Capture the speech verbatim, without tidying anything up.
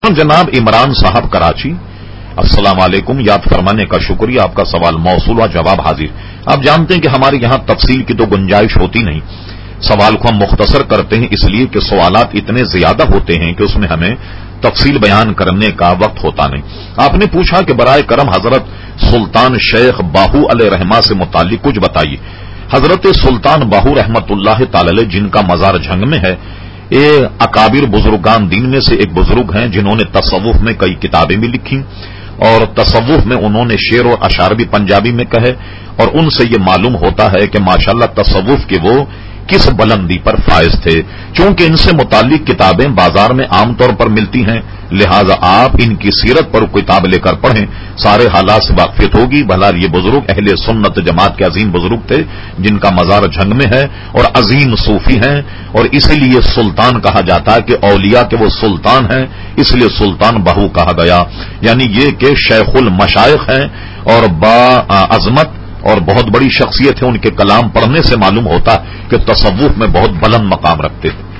جناب عمران صاحب کراچی، السلام علیکم، یاد فرمانے کا شکریہ، آپ کا سوال موصول و جواب حاضر۔ آپ جانتے ہیں کہ ہمارے یہاں تفصیل کی تو گنجائش ہوتی نہیں، سوال کو ہم مختصر کرتے ہیں اس لیے کہ سوالات اتنے زیادہ ہوتے ہیں کہ اس میں ہمیں تفصیل بیان کرنے کا وقت ہوتا نہیں۔ آپ نے پوچھا کہ برائے کرم حضرت سلطان شیخ باہو علیہ رحمہ سے متعلق کچھ بتائیے۔ حضرت سلطان باہو رحمت اللہ تعالی جن کا مزار جھنگ میں ہے، یہ اکابر بزرگان دین میں سے ایک بزرگ ہیں جنہوں نے تصوف میں کئی کتابیں بھی لکھی اور تصوف میں انہوں نے شعر اور اشعار بھی پنجابی میں کہے، اور ان سے یہ معلوم ہوتا ہے کہ ماشاءاللہ تصوف کے وہ کس بلندی پر فائز تھے۔ چونکہ ان سے متعلق کتابیں بازار میں عام طور پر ملتی ہیں، لہذا آپ ان کی سیرت پر کتاب لے کر پڑھیں، سارے حالات سے واقفیت ہوگی۔ بھلا یہ بزرگ اہل سنت جماعت کے عظیم بزرگ تھے جن کا مزار جھنگ میں ہے اور عظیم صوفی ہیں، اور اسی لیے سلطان کہا جاتا ہے کہ اولیاء کے وہ سلطان ہیں، اس لیے سلطان باہو کہا گیا، یعنی یہ کہ شیخ المشائخ ہیں اور با عظمت اور بہت بڑی شخصیت ہے۔ ان کے کلام پڑھنے سے معلوم ہوتا کہ تصوف میں بہت بلند مقام رکھتے تھے۔